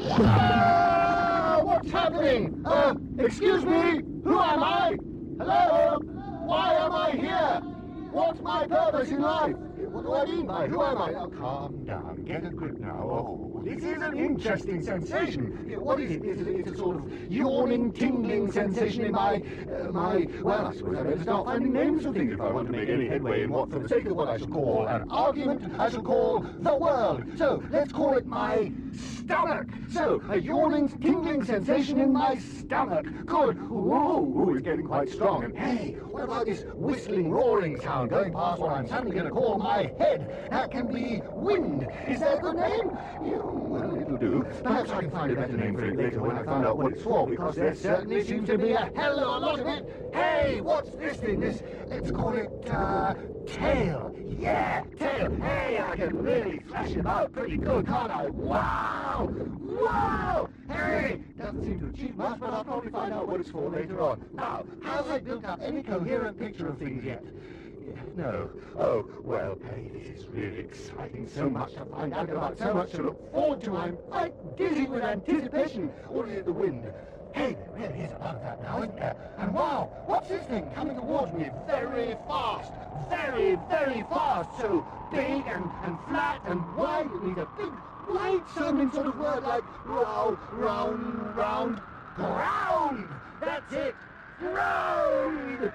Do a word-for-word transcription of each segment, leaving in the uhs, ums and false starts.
Ah, what's happening? Uh, excuse me? Who am I? Hello? Why am I here? What's my purpose in life? What do I mean by who am I? Oh, calm down. Get a grip now. Oh, this is an interesting sensation. What is it? Is it it's a sort of yawning, tingling sensation in my, uh, my... Well, I suppose I better start finding names for things if I want to make any headway in what, for the sake of what I shall call an argument, I shall call the world. So, let's call it my stomach. So, a yawning, tingling sensation in my stomach. Good. Ooh, ooh, it's getting quite strong. And hey, what about this whistling, roaring sound going past what I'm suddenly going to call my head? That can be wind. Is that a good name? Yeah, well, it'll do. Perhaps I can find a better name for it later when I find out what it's for, because there certainly seems to be a hell of a lot of it. Hey, what's this thing? This, let's call it, uh, tail. Yeah, tail. Hey, I can really thrash it out pretty good, can't I? Wow! Wow! Hey! Doesn't seem to achieve much, but I'll probably find out what it's for later on. Now, have I built up any coherent picture of things yet? No. Oh, well, hey, this is really exciting. So much to find out about, so much to look forward to. I'm quite dizzy with anticipation. Or is it the wind? Hey, there really is a lot of that now, isn't there? And wow, what's this thing coming towards me very fast? Very, very fast. So big and, and flat and wide. It needs a big, wide-sounding sort of word like round, round, round, ground. That's it. Ground.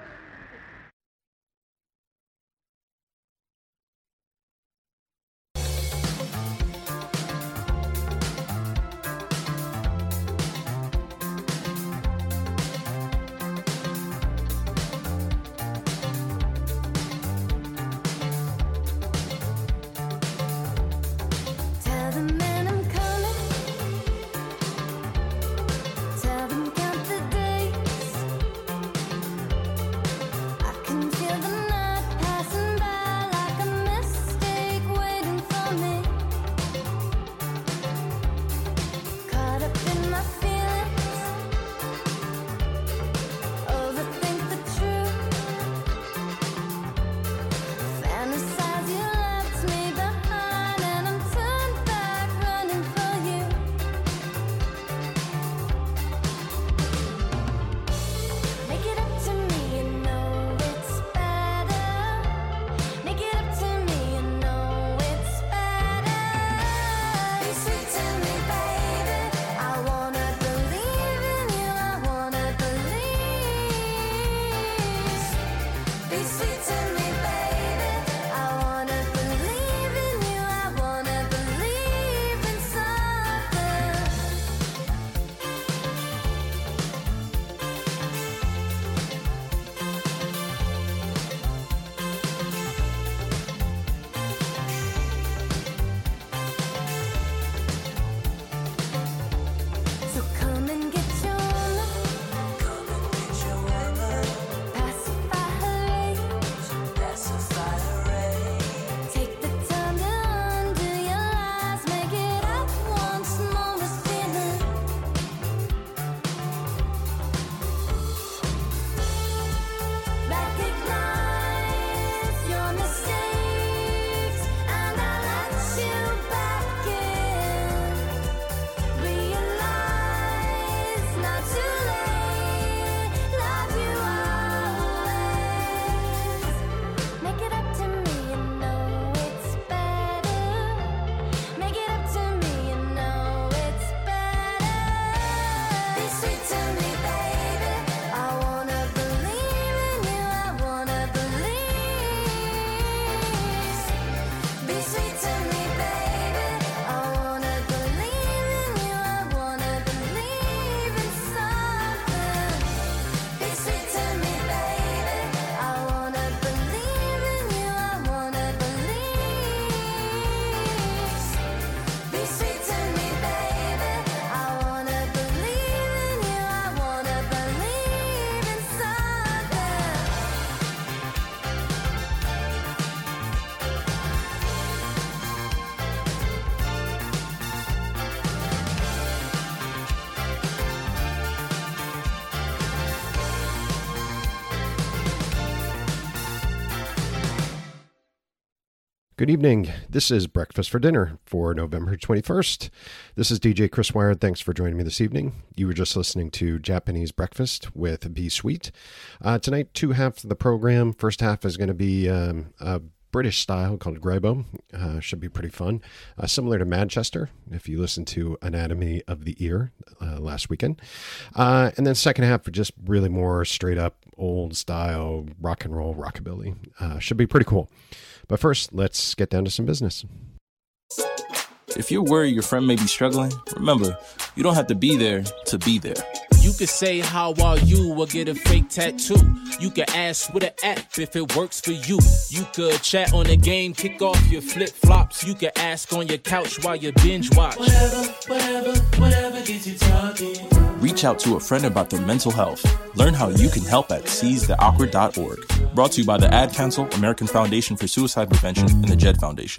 Good evening. This is Breakfast for Dinner for November twenty-first. This is D J Chris Wired. Thanks for joining me this evening. You were just listening to Japanese Breakfast with Be Sweet. Uh, tonight, two halves of the program. First half is going to be um, a British style called Grebo. Uh, should be pretty fun. Uh, similar to Manchester, if you listen to Anatomy of the Ear uh, last weekend. Uh, and then second half, just really more straight up old style rock and roll rockabilly. Uh, should be pretty cool. But first, let's get down to some business. If you're worried your friend may be struggling, remember, you don't have to be there to be there. You could say, how are you, or get a fake tattoo. You could ask with an app if it works for you. You could chat on the game, kick off your flip-flops. You could ask on your couch while you binge watch. Whatever, whatever, whatever gets you talking. Reach out to a friend about their mental health. Learn how you can help at seize the awkward dot org. Brought to you by the Ad Council, American Foundation for Suicide Prevention, and the Jed Foundation.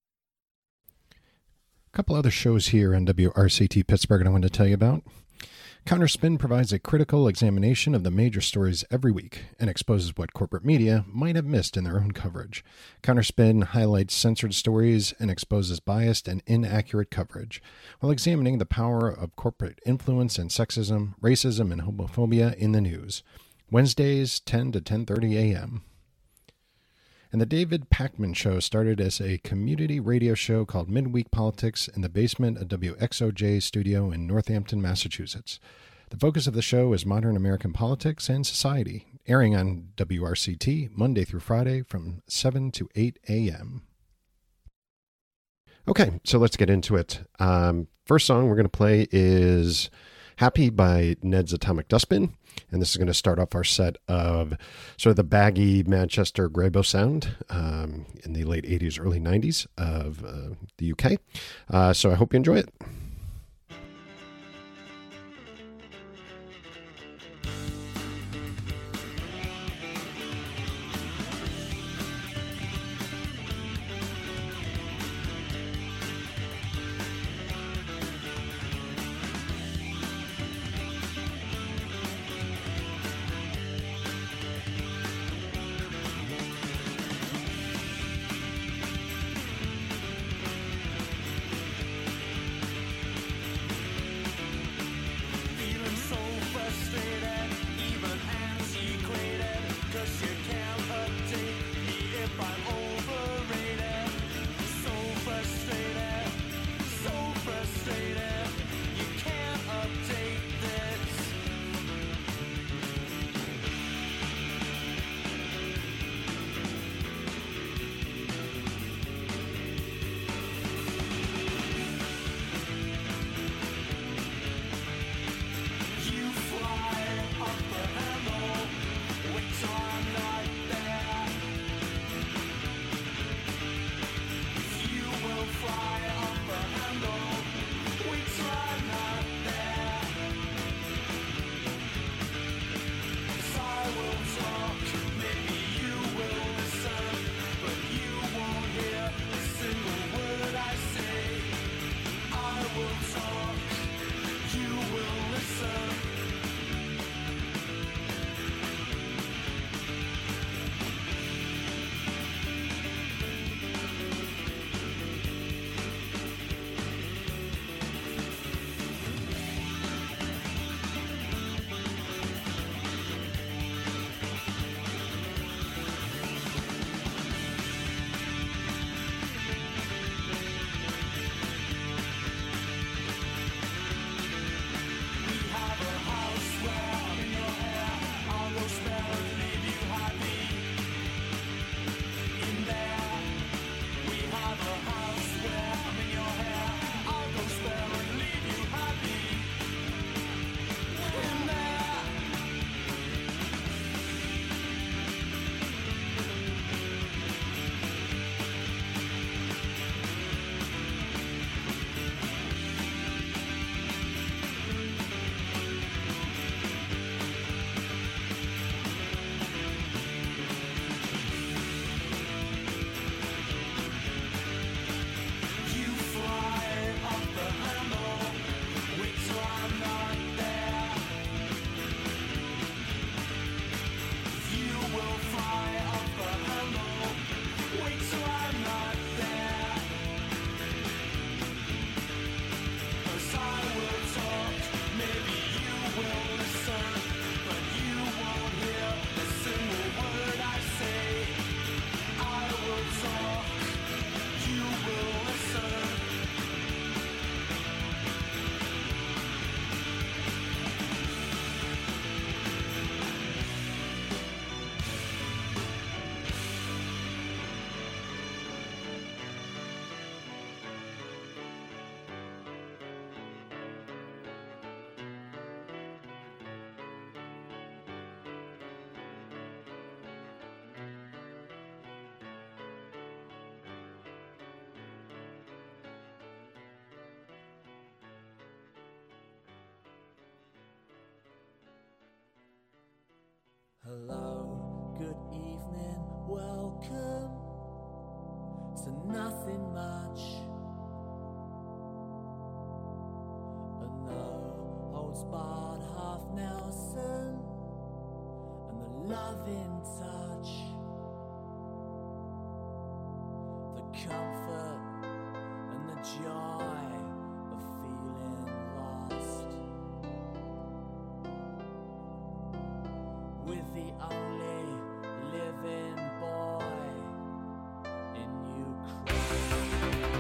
A couple other shows here on W R C T Pittsburgh I wanted to tell you about. Counterspin provides a critical examination of the major stories every week and exposes what corporate media might have missed in their own coverage. Counterspin highlights censored stories and exposes biased and inaccurate coverage, while examining the power of corporate influence and sexism, racism, and homophobia in the news. Wednesdays, ten to ten thirty a.m. And the David Pakman Show started as a community radio show called Midweek Politics in the basement of W X O J studio in Northampton, Massachusetts. The focus of the show is modern American politics and society, airing on W R C T Monday through Friday from seven to eight a.m. Okay, so let's get into it. Um, first song we're going to play is Happy by Ned's Atomic Dustbin. And this is going to start off our set of sort of the baggy Manchester Grebo sound um, in the late eighties, early nineties of uh, the U K. Uh, so I hope you enjoy it. Hello, good evening, welcome to nothing much. A no holds barred half Nelson and the loving touch, the comfort and the joy of feeling lost. With the only living boy in Ukraine.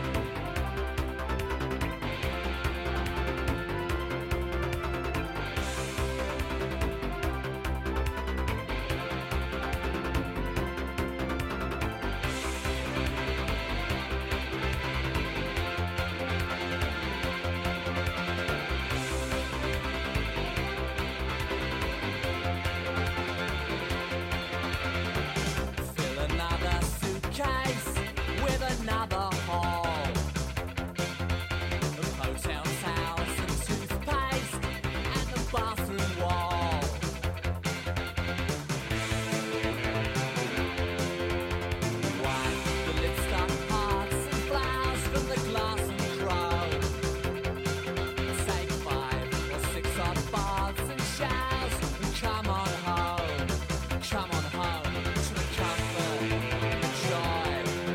Another hall of hotel towels and toothpaste and the bathroom wall. Wipe the lid stuck hearts and flowers from the glass and crow. Take five or six hot baths and showers and come on home. Come on home to the comfort, the joy.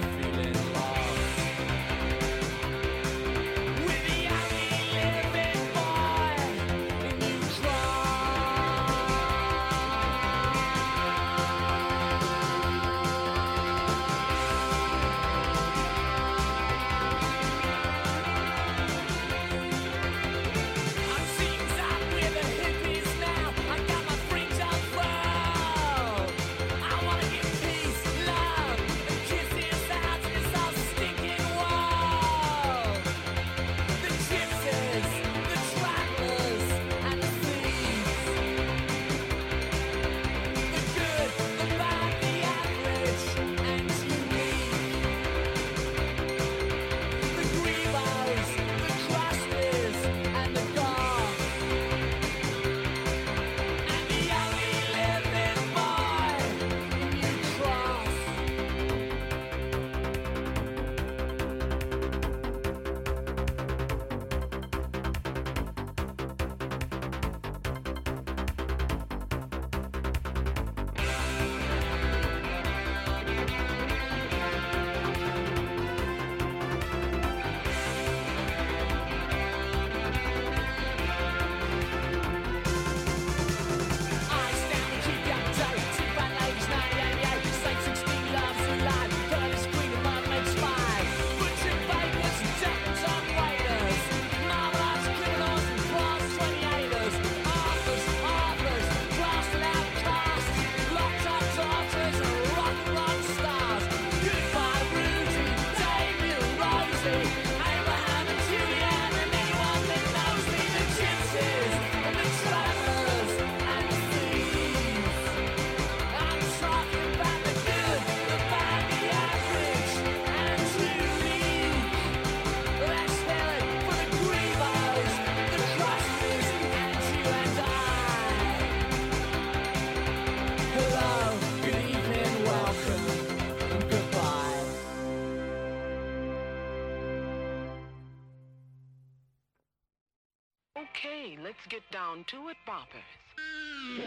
Okay, let's get down to it, boppers.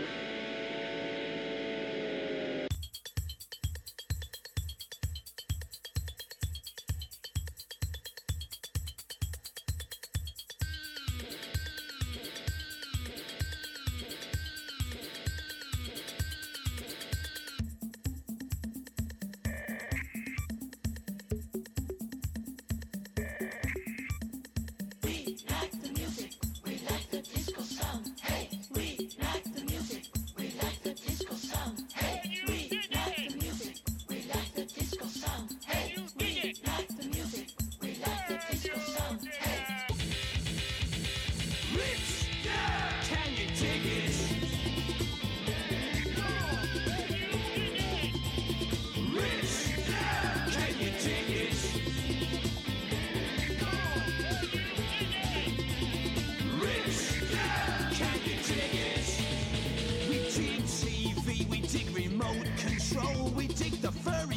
We like the music, we like the disco sound. Hey, we like the music.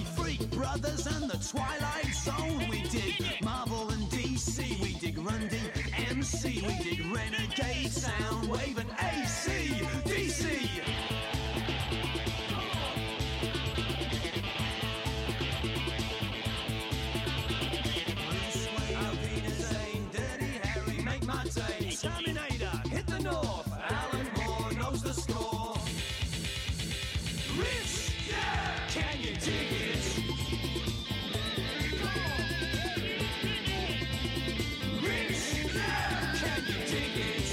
Freak Brothers and the Twilight Zone. We dig Marvel and D C. We dig Run D M C. We dig Renegade, Soundwave and A C D C. Terminator, hit the north. Alan Moore knows the score. Rich, yeah, can you dig it? Rich, yeah, can you dig it?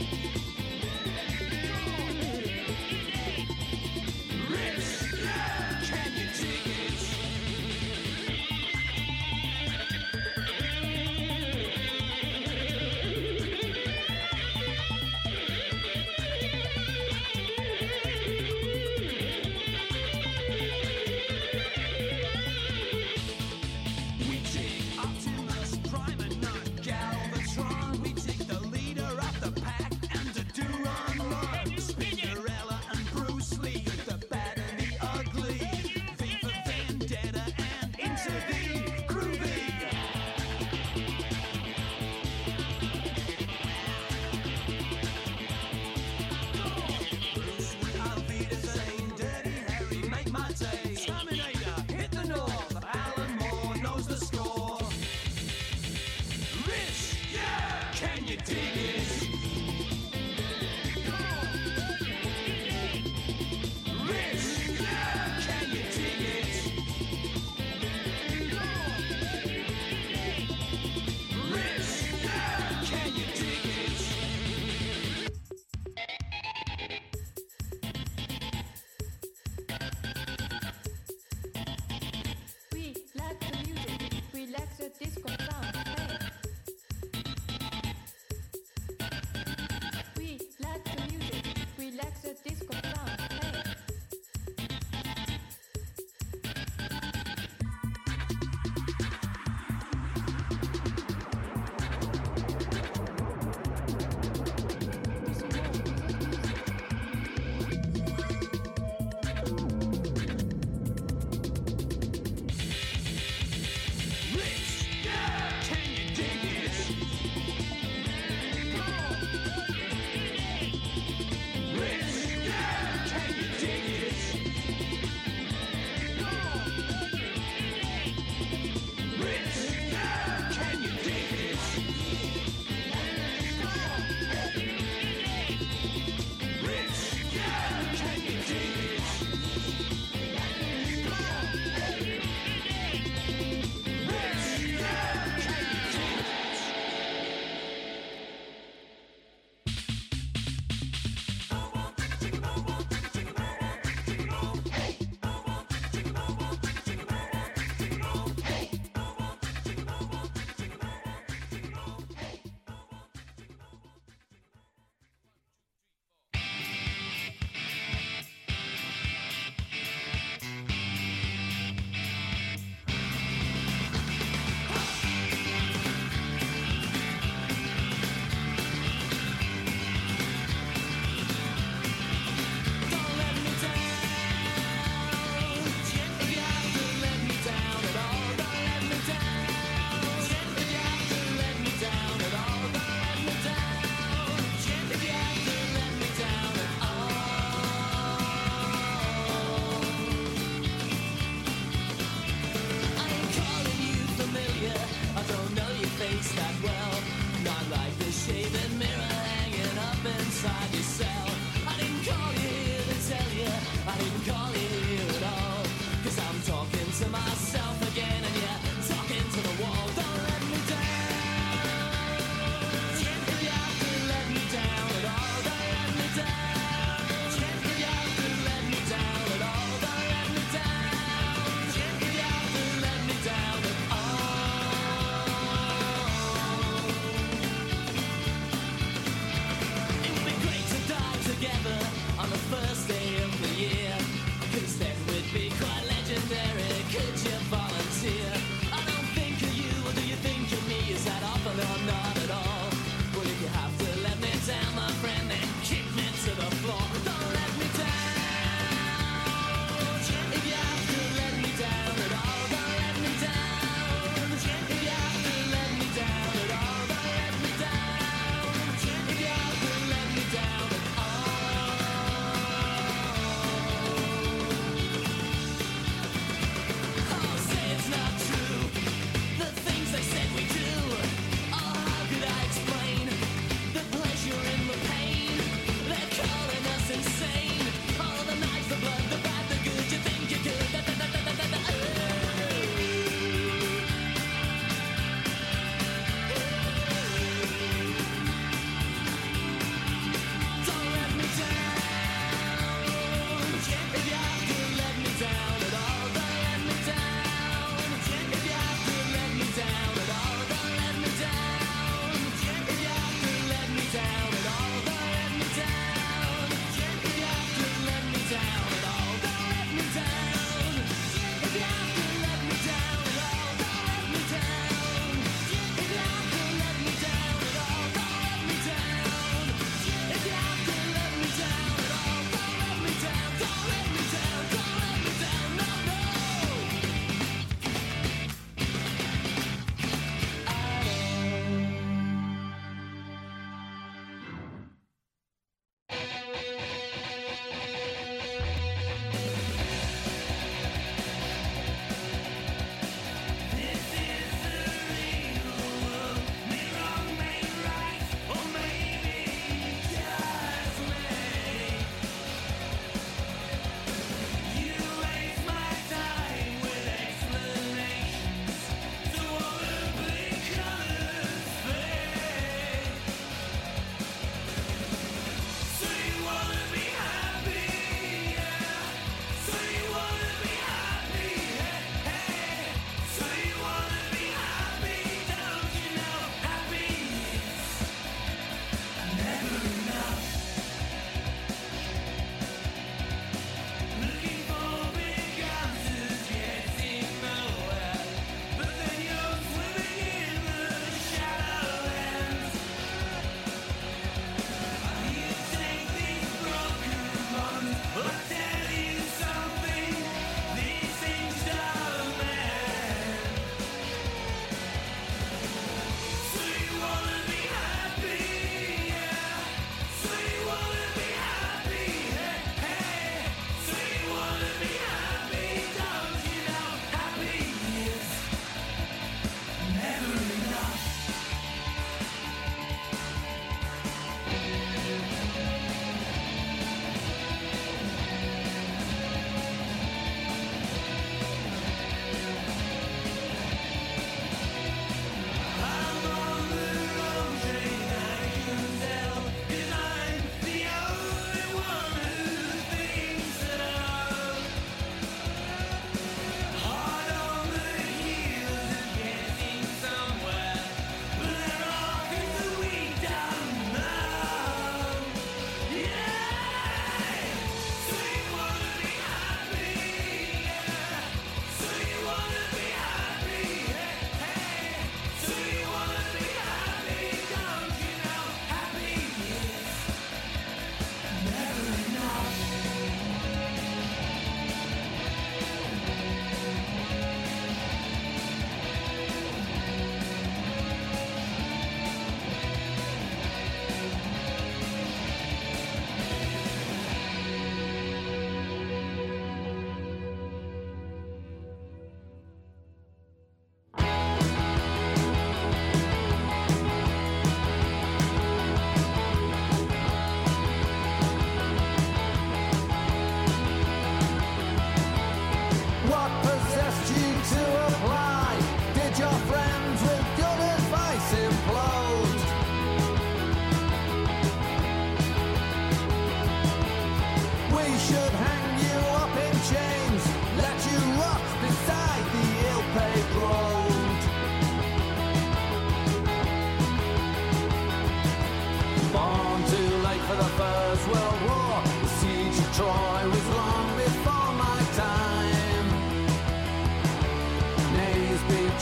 Rich, yeah, can you dig it? If you have to let me down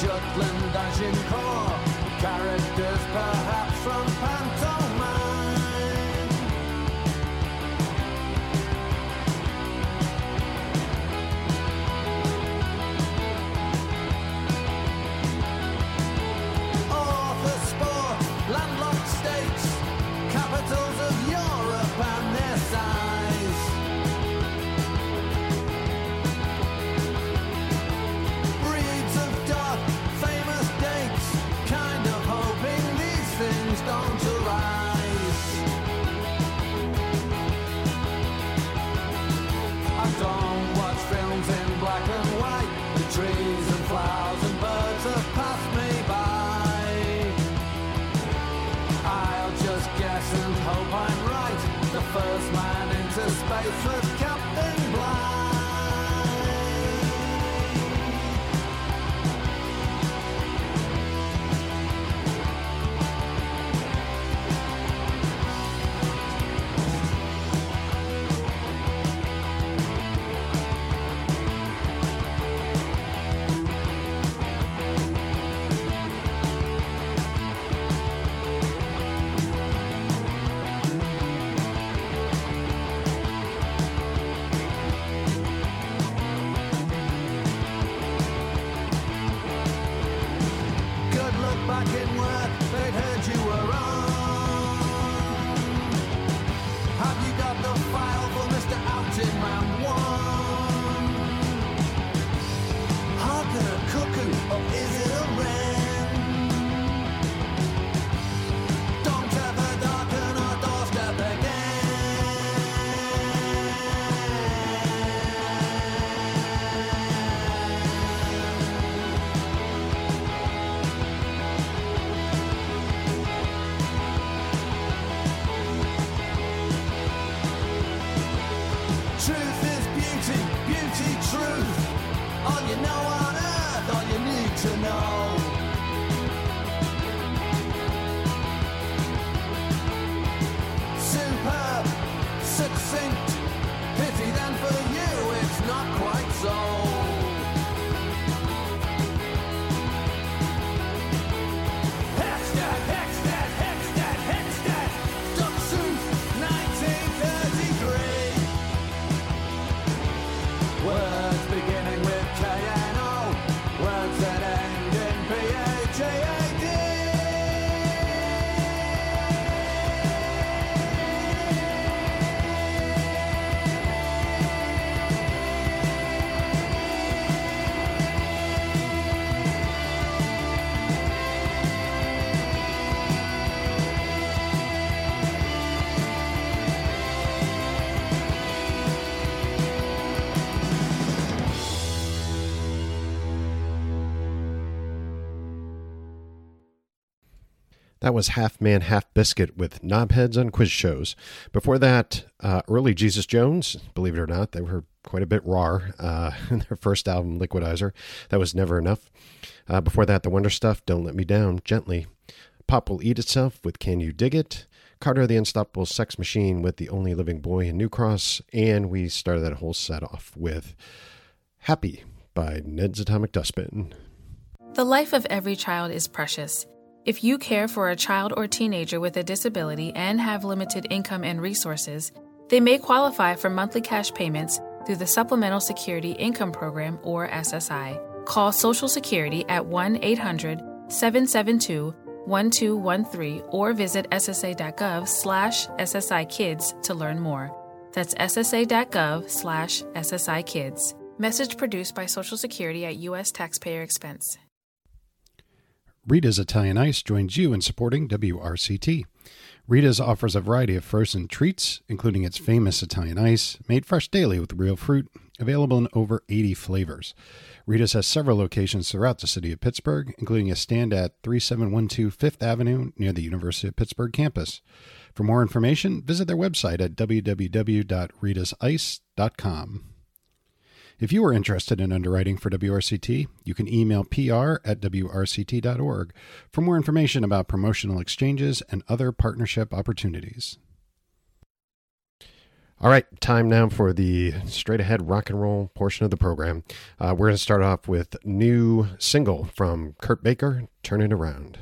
Jutland, Agincourt, characters perhaps from pantomime. Author, sport, landlocked states, capitals of Europe and their size. Breeds of dot, famous dates, kind of hoping these things don't arise. I don't watch films in black and white. The trees and flowers and birds have passed me by. I'll just guess and hope I'm right. The first man into space was Captain Bligh. Good luck back in work, they'd heard you were on. Have you got the file for Mister Outing Man one? Harken a cuckoo, or is it a wren? Don't ever darken our doorstep Truth is beauty, beauty truth. All you know on earth, all you need to know. Superb, succinct. Pity then for you, it's not quite so. Hextad, Hextad, Hextad, Hextad. Ducksuit, nineteen thirty-three. Words beginning with K N O, words that end in P H A A D. That was Half Man, Half Biscuit with Knobheads on Quiz Shows. Before that, uh, early Jesus Jones, believe it or not, they were quite a bit raw uh, in their first album, Liquidizer. That was Never Enough. Uh, before that, The Wonder Stuff, Don't Let Me Down, Gently. Pop Will Eat Itself with Can You Dig It? Carter the Unstoppable Sex Machine with The Only Living Boy in New Cross. And we started that whole set off with Happy by Ned's Atomic Dustbin. The life of every child is precious. If you care for a child or teenager with a disability and have limited income and resources, they may qualify for monthly cash payments through the Supplemental Security Income Program, or S S I. Call Social Security at one eight hundred seven seven two one two one three or visit ssa.gov slash SSI Kids to learn more. That's ssa.gov slash SSI Kids. Message produced by Social Security at U S taxpayer expense. Rita's Italian Ice joins you in supporting W R C T. Rita's offers a variety of frozen treats, including its famous Italian Ice, made fresh daily with real fruit, available in over eighty flavors. Rita's has several locations throughout the city of Pittsburgh, including a stand at thirty-seven twelve Fifth Avenue near the University of Pittsburgh campus. For more information, visit their website at w w w dot ritas ice dot com. If you are interested in underwriting for W R C T, you can email P R at w r c t dot org for more information about promotional exchanges and other partnership opportunities. All right, time now for the straight ahead rock and roll portion of the program. Uh, we're going to start off with new single from Kurt Baker, Turn It Around.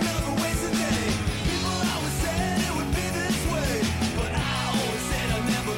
People always said it would be this way, but I always said I'd never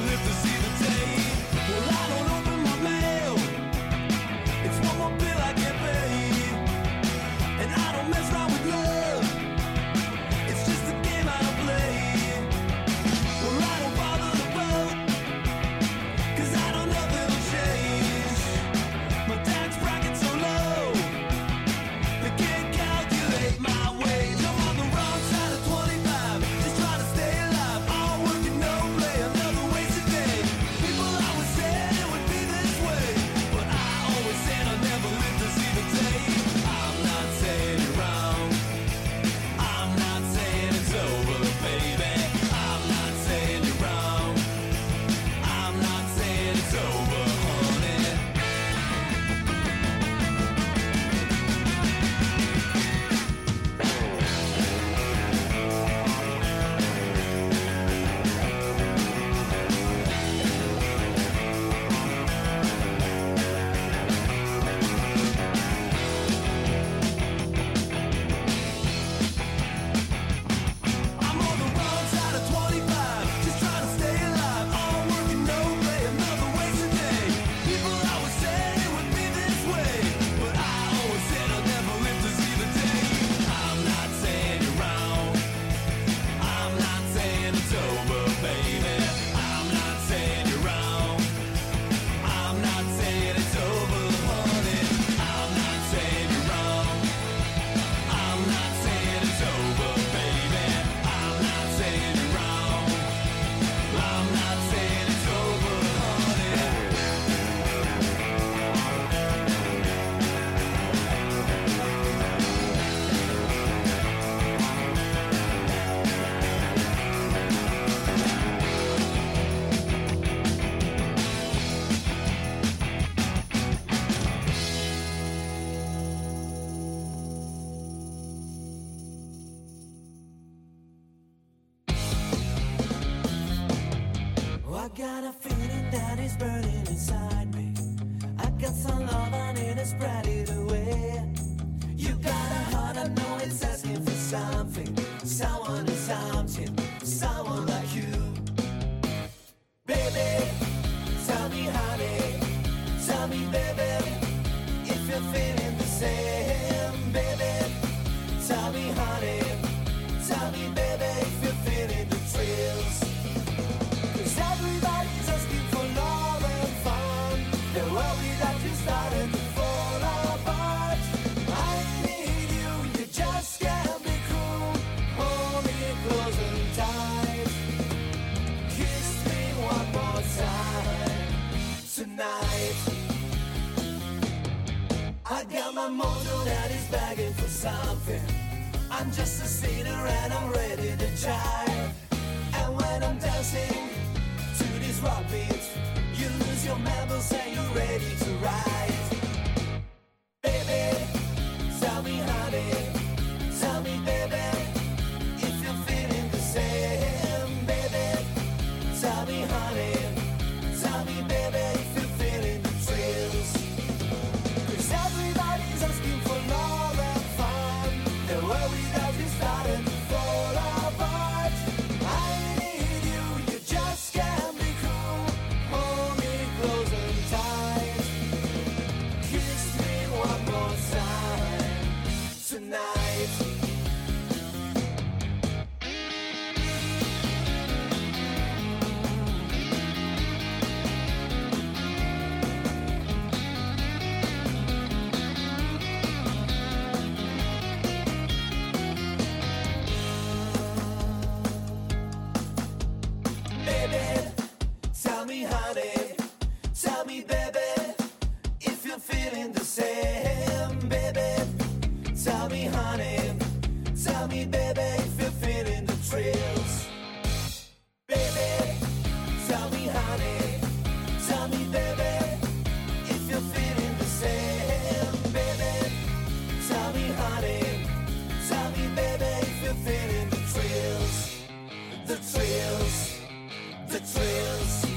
got a feeling that is burning inside me. I got some love and it is spread it away. You got a heart, I know it's asking for something. Someone or something, someone like you. Baby, tell me honey, tell me baby, if you're feeling the same. Baby, tell me honey, tell me baby, if you're feeling the thrills. Cause everybody's asking for love and fun. They're worried that you started to fall apart. I need you, you just can't be cool. Hold me close and tight. Kiss me one more time tonight. I got my mojo that is begging for something. I'm just a sinner and I'm ready to jive. And when I'm dancing to this rock beat, you lose your members and you're ready to ride. Baby, tell me honey, tell me baby, if you're feeling the same. Baby, tell me honey, tell me baby, if you're feeling the thrills. Cause everybody's asking for love and fun. They're worried that you started to fall apart. I need you, you just can't be cool. Hold me close and tight. Kiss me one more time tonight. Baby, tell me honey, tell me baby, if you're feeling the same. Baby, tell me honey, tell me baby, if you're feeling the thrills. Baby, tell me honey, tell me baby, if you're feeling the same. Baby, tell me honey, tell me baby, if you're feeling the thrills. The thrills. The thrills.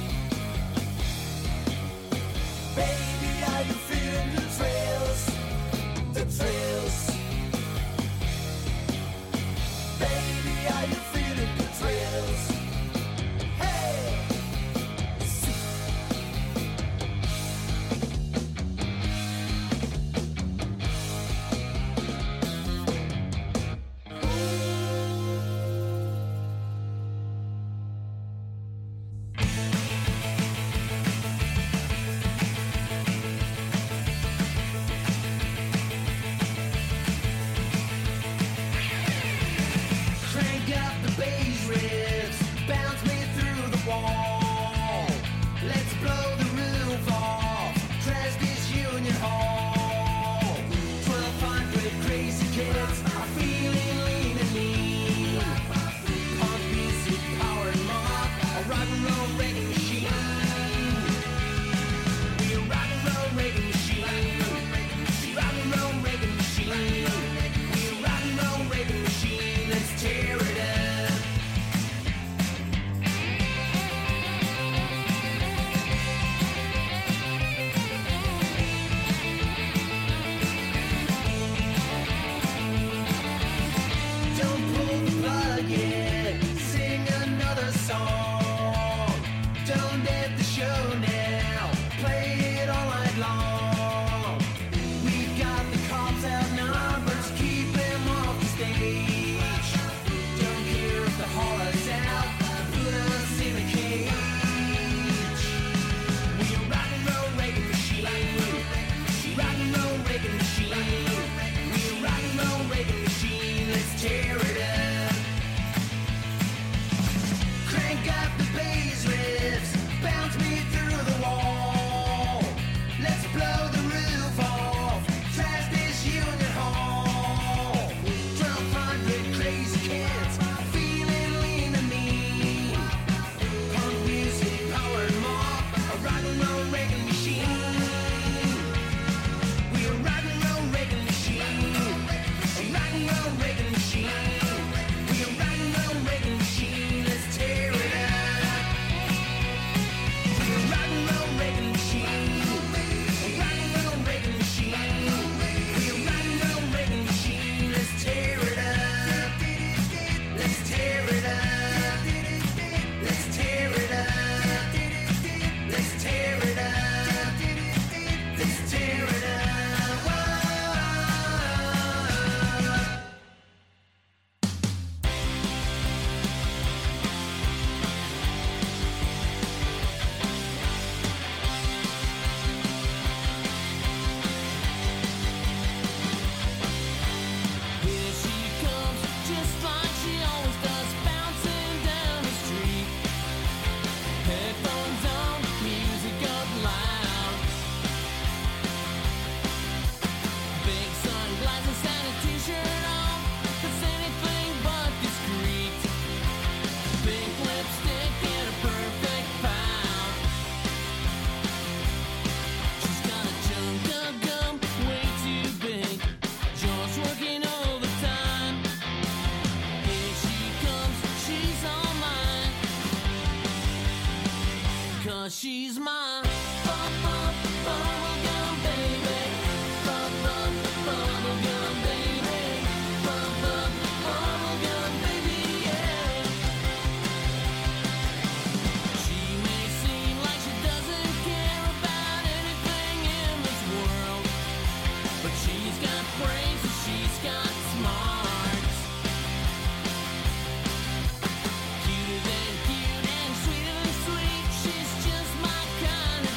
Baby, are you feeling the thrills? The thrills. Baby, are you feeling the thrills? Hey! Crank up the bass riffs, bounce me through the wall. Let's blow the roof off, trash this Union Hall. Twelve hundred crazy kids are feeling lean and mean. Punk music, power and mob, a rock and roll reggae machine. We a rock and roll reggae machine. Rock and roll reggae machine. We a rock and roll reggae machine. Let's tear it up. Don't pull the plug yet. Sing another song. 'cause she's my bum, bum, bubblegum baby. Bum, bum, bubblegum baby. Bum, bum, bubblegum baby, yeah. She may seem like she doesn't care about anything in this world, but she's got brains and she's got smarts. Cuter than cute and sweeter than sweet, she's just my kind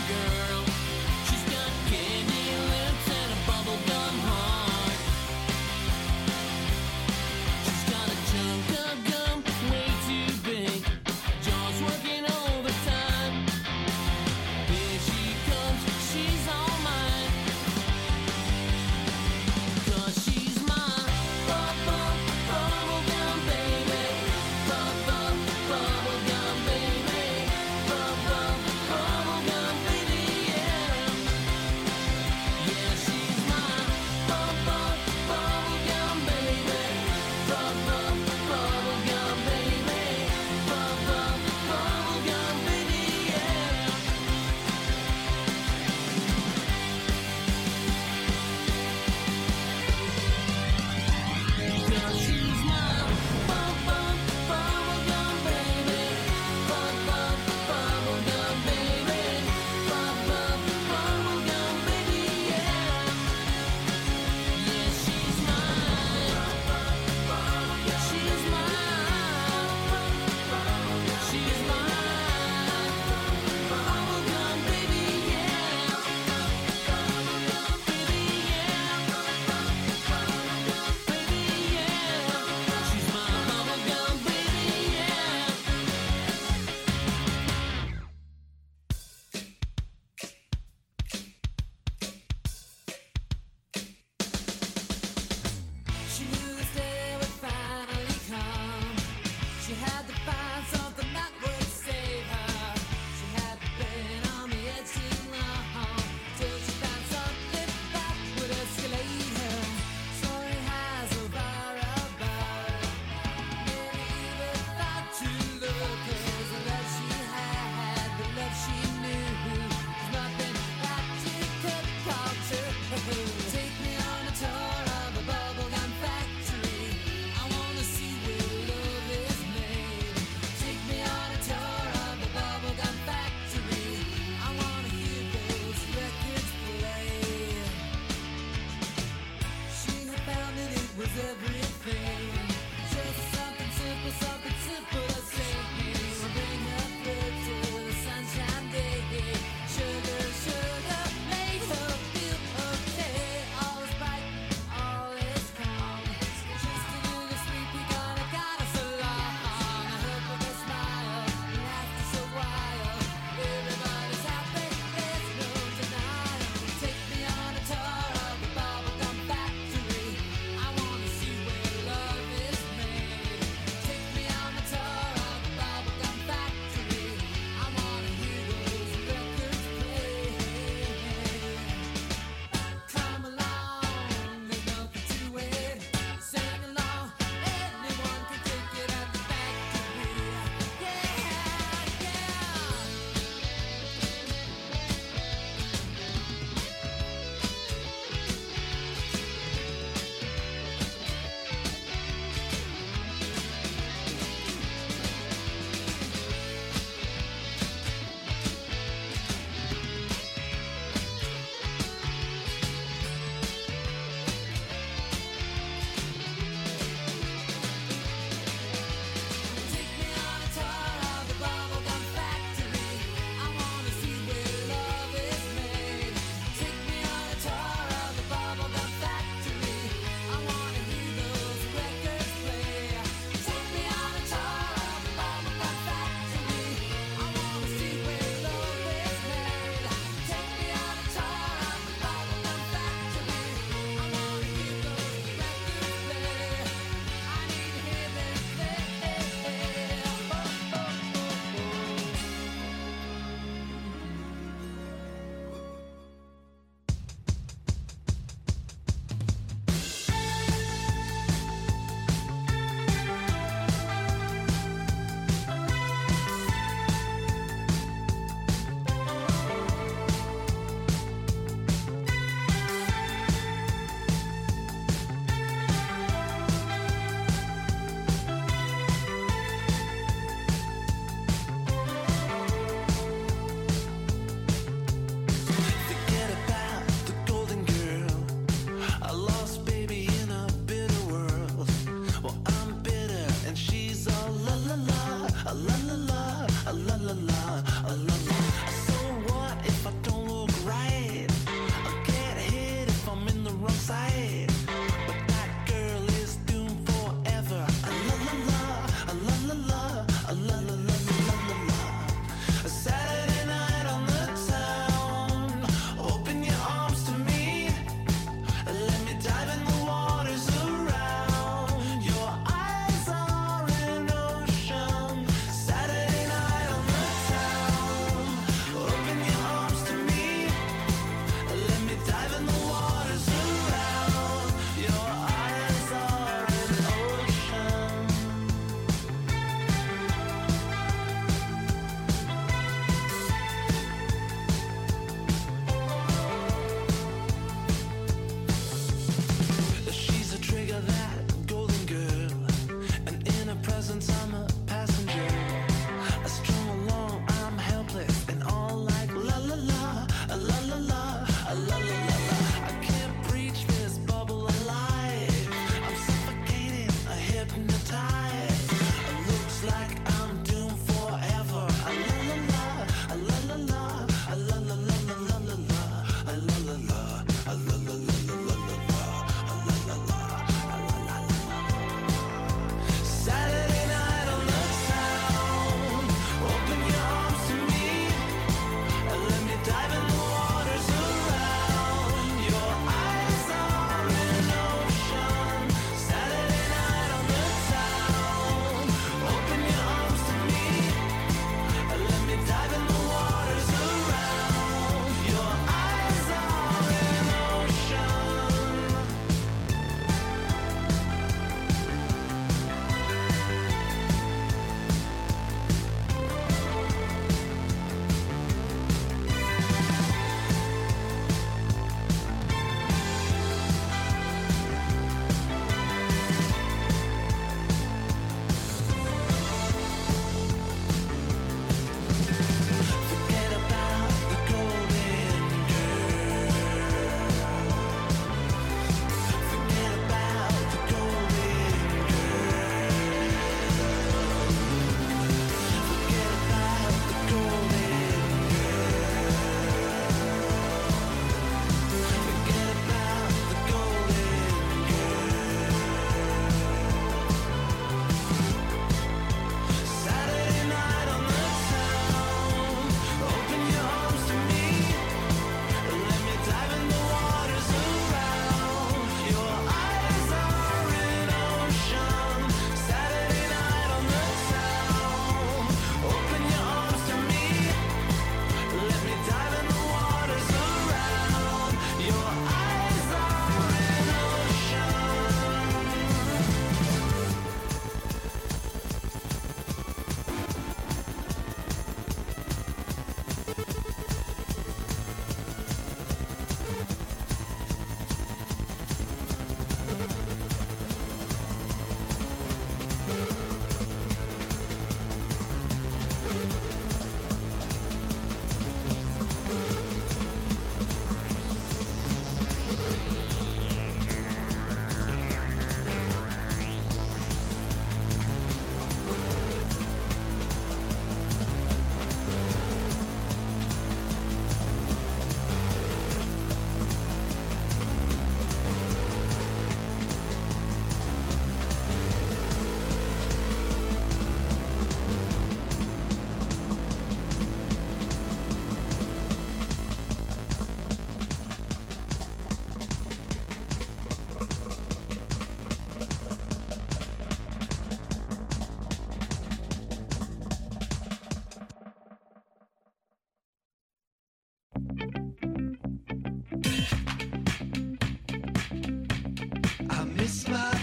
miss my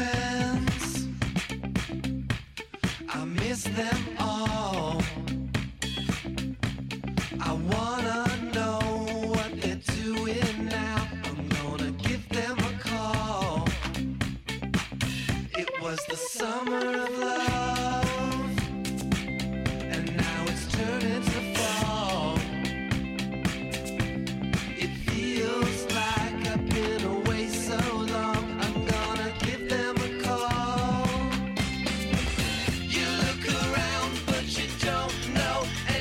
friends. I miss them all. I wanna know what they're doing now. I'm gonna give them a call. It was the summer of love, and now it's turning to fall. It feels like I've been away so long. I'm gonna give them a call. You look around, but you don't know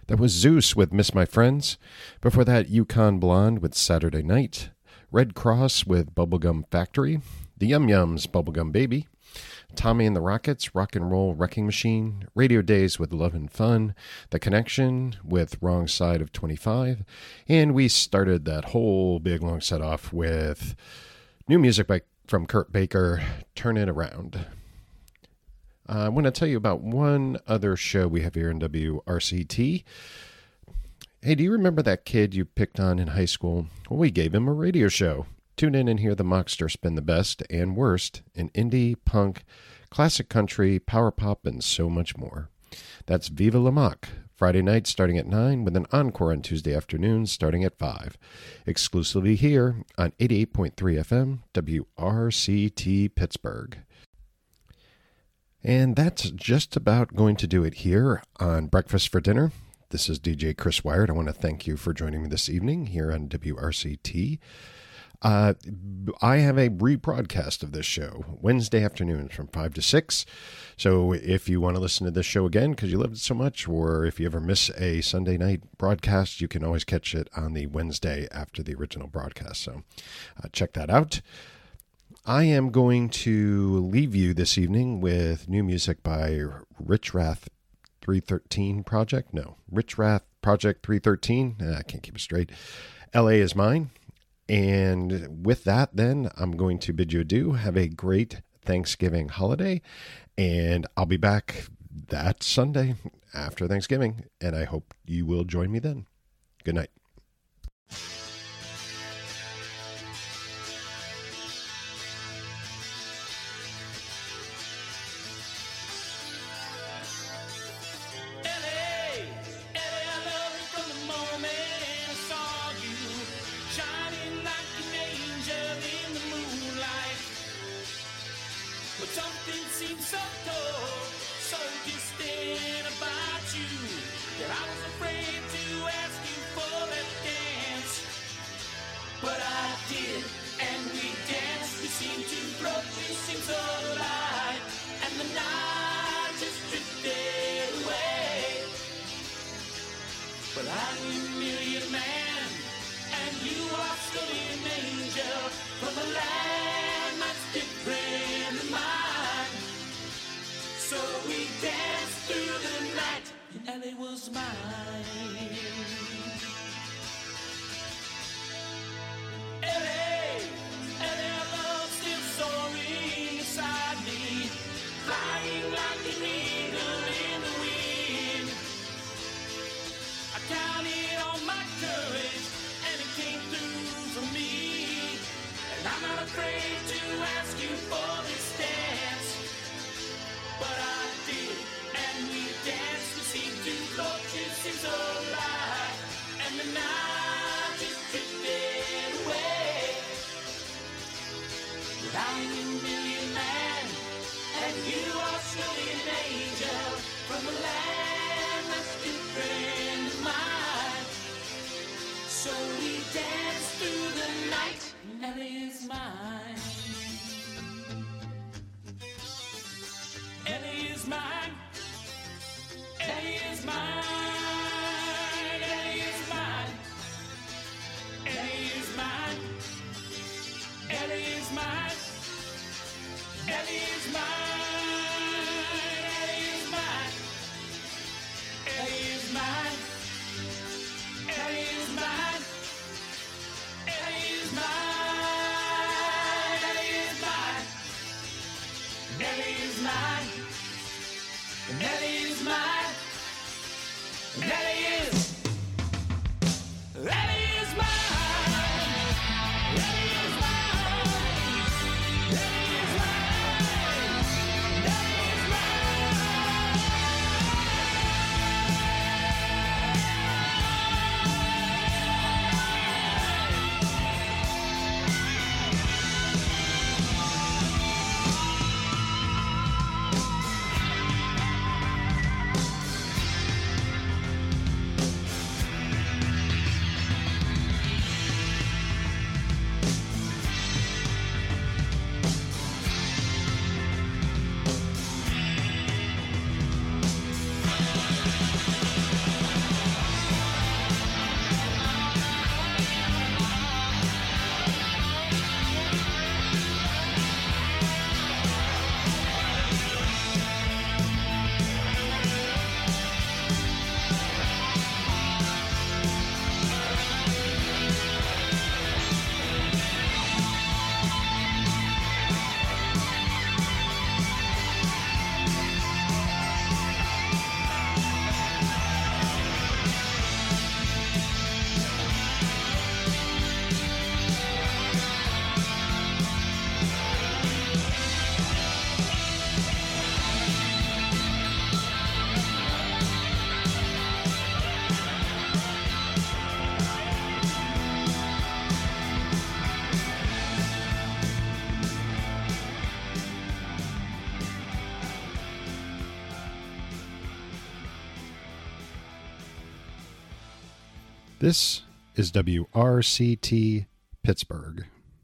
That was Zeus with Miss My Friends. Before that, Yukon Blonde with Saturday Night. Red Cross with Bubblegum Factory. The Yum Yums, Bubblegum Baby. Tommy and the Rockets, Rock and Roll Wrecking Machine. Radio Days with Love and Fun. The Connection with Wrong Side of twenty-five. And we started that whole big long set off with new music by, from Kurt Baker, Turn It Around. Uh, I want to tell you about one other show we have here in W R C T. Hey, do you remember that kid you picked on in high school? Well, we gave him a radio show. Tune in and hear the Mockster spin the best and worst in indie, punk, classic country, power pop, and so much more. That's Viva La Mock, Friday night starting at nine with an encore on Tuesday afternoons starting at five. Exclusively here on eighty-eight point three F M, W R C T Pittsburgh. And that's just about going to do it here on Breakfast for Dinner. This is D J Chris Wired. I want to thank you for joining me this evening here on W R C T. Uh, I have a rebroadcast of this show Wednesday afternoons from five to six. So if you want to listen to this show again because you loved it so much, or if you ever miss a Sunday night broadcast, you can always catch it on the Wednesday after the original broadcast. So uh, check that out. I am going to leave you this evening with new music by Rich Rath three thirteen Project. No, Rich Rath Project three thirteen. I can't keep it straight. L A is mine. And with that, then, I'm going to bid you adieu. Have a great Thanksgiving holiday. And I'll be back that Sunday after Thanksgiving. And I hope you will join me then. Good night. Ellie is mine. This is W R C T Pittsburgh.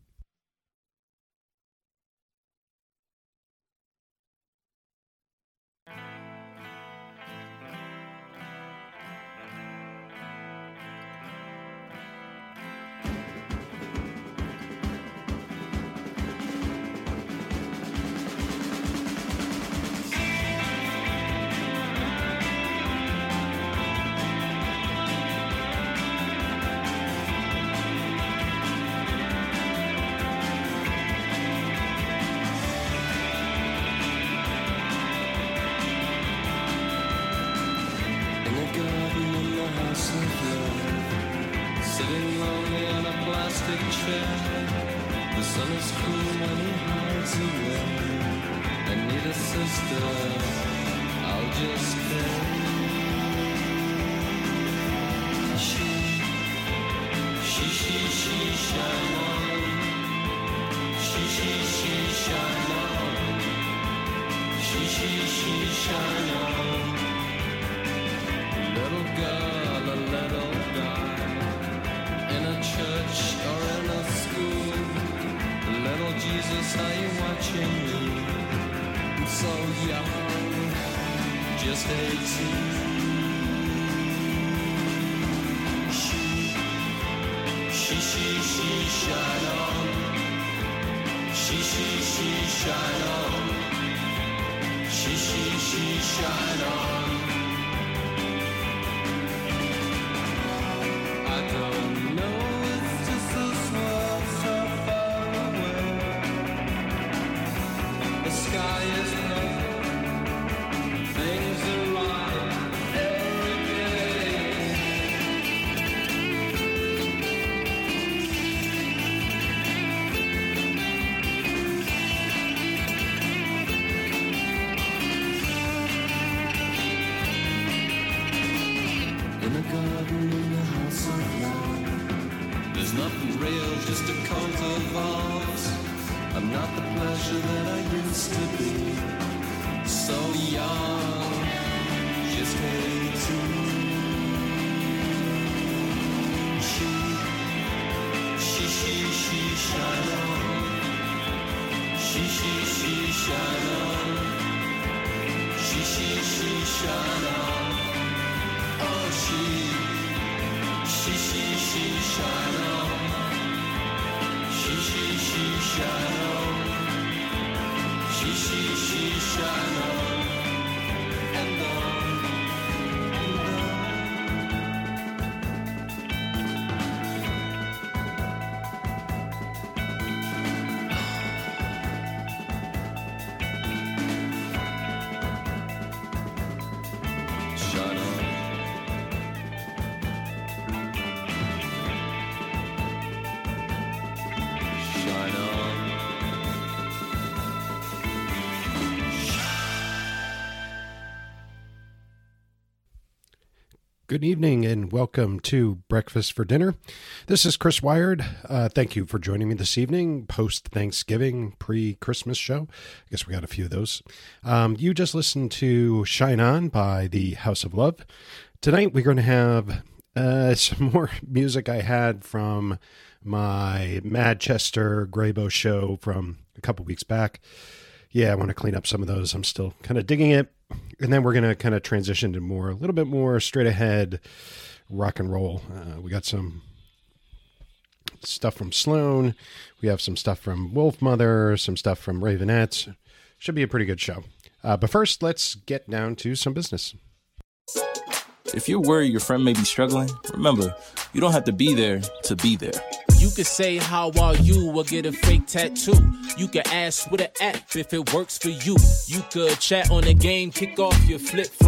Good evening and welcome to Breakfast for Dinner. This is Chris Wired. Uh, thank you for joining me this evening, post-Thanksgiving, pre-Christmas show. I guess we got a few of those. Um, you just listened to Shine On by the House of Love. Tonight we're going to have uh, some more music I had from my Manchester Graybo show from a couple weeks back. Yeah, I want to clean up some of those. I'm still kind of digging it. And then we're going to kind of transition to more, a little bit more straight ahead rock and roll. Uh, we got some stuff from Sloan. We have some stuff from Wolfmother, some stuff from Ravenettes. Should be a pretty good show. Uh, but first, let's get down to some business. If you're worried your friend may be struggling, remember, you don't have to be there to be there. You could say, how are you, or get a fake tattoo. You could ask with an app if it works for you. You could chat on the game, kick off your flip-flop.